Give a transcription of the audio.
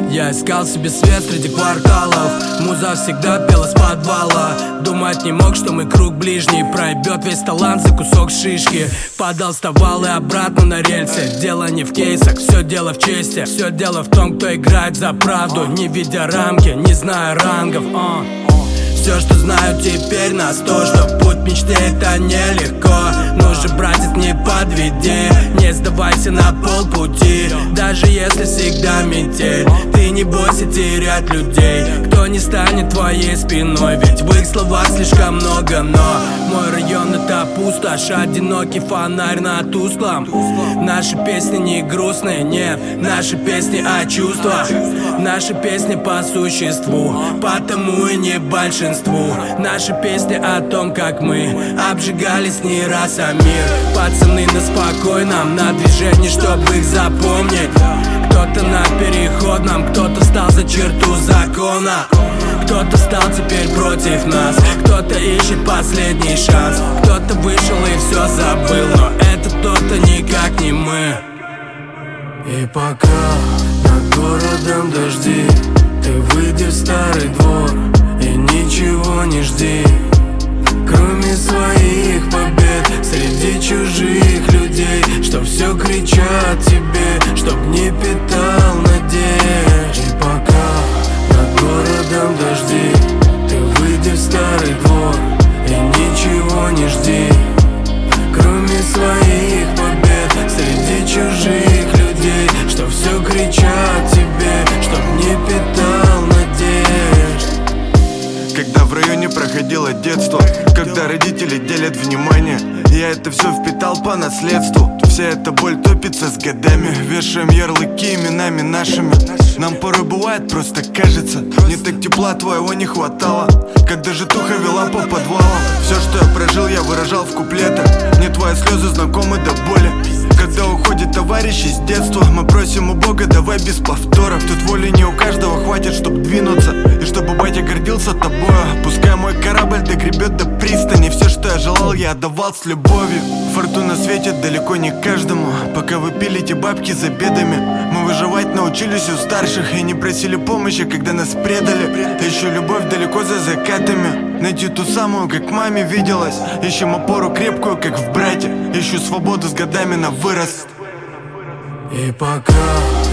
Я искал себе свет среди кварталов. Муза всегда пела с подвала. Думать не мог, что мой круг ближний проебет весь талант за кусок шишки. Падал, вставал и обратно на рельсы. Дело не в кейсах, все дело в чести. Все дело в том, кто играет за правду, не видя рамки, не зная рангов. Все, что знаю теперь нас, то, что путь мечты это нелегко. Ну же, братец, не подведи, не сдавайся на полпути. Даже если всегда метель, ты не бойся терять людей, кто не станет твоей спиной. Ведь в их словах слишком много но. Мой район это пустошь, одинокий фонарь на тусклом. Наши песни не грустные, нет, наши песни о чувствах. Наши песни по существу, потому и не большинству. Наши песни о том, как мы обжигались не раз о мир. Пацаны на спокойном, на движении, чтобы их запомнить. Кто-то на переходном, кто-то стал за черту закона. Кто-то стал теперь против нас, кто-то ищет последний шанс. Кто-то вышел и все забыл, но это кто-то никак не мы. И пока над городом дожди, ты выйди в старый двор и ничего не жди, кроме своих побед среди чужих людей, что все кричат тебе, чтоб не питал надежд. И пока над городом дожди, ты выйди в старый двор и ничего не жди, кроме своих побед среди чужих людей, что все кричат тебе, чтоб не питал надежд. Когда в районе проходило детство, когда родители делят внимание, я это все впитал по наследству. Вся эта боль топится с годами, вешаем ярлыки именами нашими. Нам порой бывает, просто кажется, мне так тепла твоего не хватало, когда житуха вела по подвалам. Все, что я прожил, я выражал в куплетах. Мне твои слезы знакомы до боли. Когда уходит товарищ из детства, мы просим у Бога, давай без повторов. Тут воли не у каждого хватит, чтоб двинуться, и чтобы батя гордился тобою. Пускай мой корабль догребет до пристани, все, что я желал, я отдавал с любовью. Фортуна светит далеко не каждому, пока вы пилите бабки за бедами. Мы выживать научились у старших и не просили помощи, когда нас предали. Ищу любовь далеко за закатами, найти ту самую, как маме виделась. Ищем опору крепкую, как в брате. Ищу свободу с годами на вырост. И пока